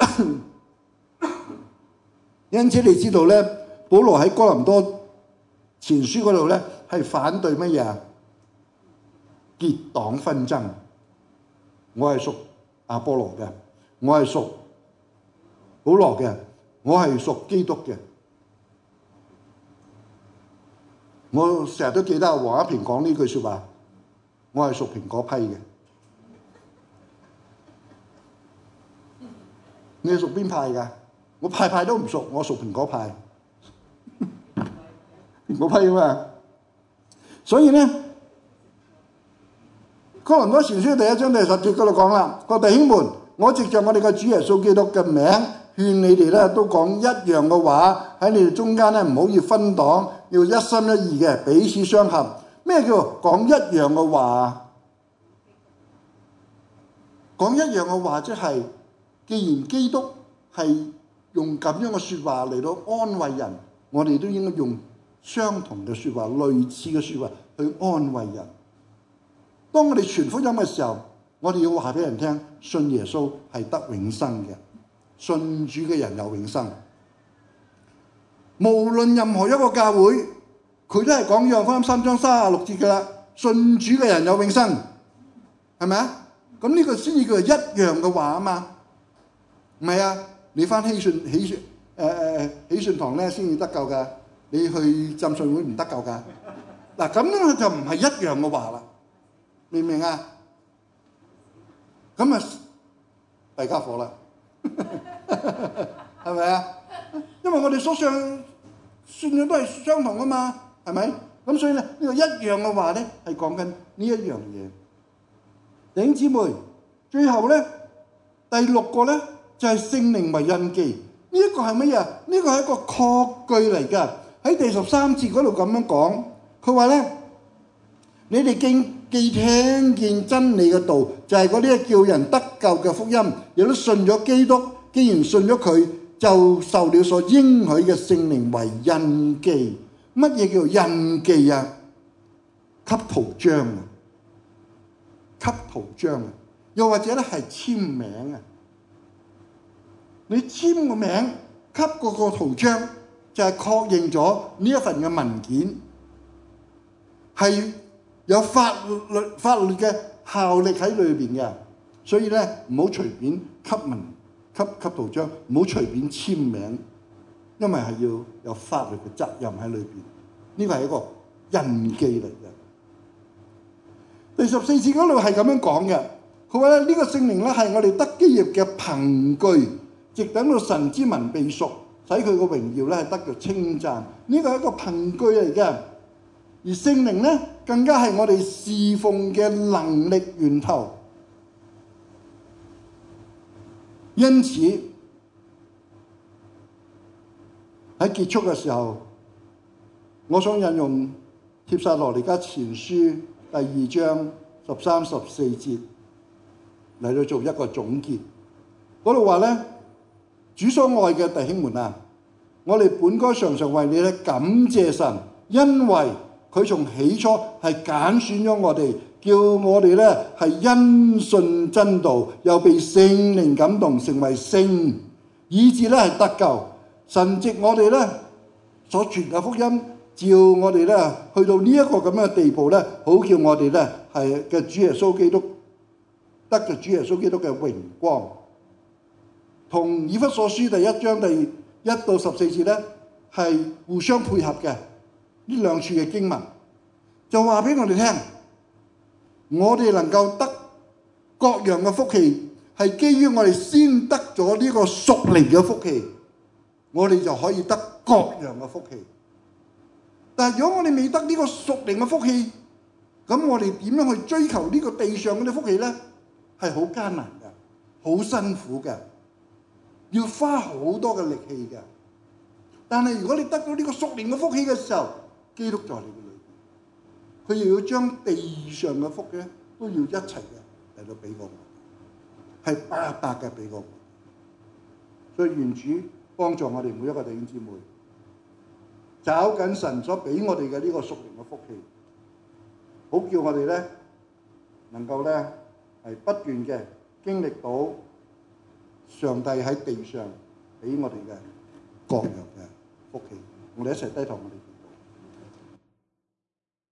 [SPEAKER 1] 因此你知道咧，保羅喺哥林多前書嗰度咧係反對乜嘢啊？結黨紛爭。我係屬阿波羅嘅，我係屬保羅嘅，我係屬基督嘅。我成日都記得阿黃一平講呢句説話，我係屬蘋果批嘅。你係屬邊派㗎？ 我派派都唔熟，我屬蘋果派，蘋果批啊嘛。所以呢，哥林多前書第一章第十節嗰度講啦，個弟兄們，我藉着我哋嘅主耶穌基督嘅名，勸你哋咧都講一樣嘅話，喺你哋中間咧唔好要分黨，要一心一意嘅彼此相合。咩叫講一樣嘅話？講一樣嘅話，即係既然基督係用咁樣嘅説話嚟到安慰人，我哋都應該用相同嘅説話、類似嘅説話去安慰人。當我哋傳福音嘅時候，我哋要話俾人聽，信耶穌係得永生嘅，信主嘅人有永生。無論任何一個教會，佢都係講約翰福音三章三十六節㗎啦，信主嘅人有永生，係咪啊？咁呢個先至叫做一樣嘅話啊嘛。唔係啊，你翻喜信喜信誒誒喜信堂咧先至得救㗎，你去浸信會唔得救㗎。嗱，咁樣就唔係一樣嘅話啦，明唔明啊？咁啊大家伙啦，係咪啊？因為我哋所上信仰都係相同啊嘛，係咪？咁所以咧，呢個一樣嘅話咧係講緊呢一樣嘢。弟兄姊妹，最後咧第六個咧就係聖靈為印記。呢一個係乜嘢？呢個係一個確據嚟㗎。喺第十三節嗰度咁樣講，佢話咧：你哋既既聽見真理嘅道，就係嗰啲叫人得救嘅福音，亦都信咗基督。既然信咗佢，就受了所應許嘅聖靈為印記。乜嘢叫印記啊？給圖章啊！給圖章啊！又或者咧係簽名啊！你簽個名，給嗰個圖章，就係確認咗呢一份嘅文件係有法律法律嘅效力喺裏邊嘅。所以咧唔好隨便給文給給圖章，唔好隨便簽名，因為係要有法律嘅責任喺裏邊。呢個係一個印記嚟嘅。第十四節嗰度係咁樣講嘅，佢話咧呢個聖靈咧係我哋得基業嘅憑據，直等到神之民被贖，使佢個榮耀咧係得到稱讚。呢個係一個憑據嚟嘅，而聖靈咧更加係我哋侍奉嘅能力源頭。因此喺結束嘅時候，我想引用帖撒羅尼迦前書第二章十三十四節嚟到做一個總結。嗰度話咧，主所愛嘅弟兄們啊，我哋本該常常為你咧感謝神，因為佢從起初係揀選咗我哋，叫我哋咧係因信真道，又被聖靈感動，成為聖，以致咧係得救。神藉我哋咧所傳嘅福音，照我哋咧去到呢一個咁樣嘅地步咧，好叫我哋咧係嘅主耶穌基督得嘅主耶穌基督嘅榮光，同以弗所書第一章第一到十四節咧係互相配合嘅。呢兩處嘅經文就話俾我哋聽，我哋能夠得各樣嘅福氣，係基於我哋先得咗呢個屬靈嘅福氣，我哋就可以得各樣嘅福氣。但係如果我哋未得呢個屬靈嘅福氣，咁我哋點樣去追求呢個地上嗰啲福氣咧？係好艱難嘅，好辛苦嘅，要花好多嘅力氣嘅。但係如果你得到呢個屬靈嘅福氣嘅時候，基督在你嘅裏邊，佢又要將地上嘅福咧都要一齊嘅嚟到俾我，係白白嘅俾我。所以願主幫助我哋每一個弟兄姊妹，找緊神所俾我哋嘅呢個屬靈嘅福氣，好叫我哋咧能夠咧係不斷嘅經歷到上帝喺地上俾我哋嘅各樣嘅福氣。我哋一齊低頭，我哋。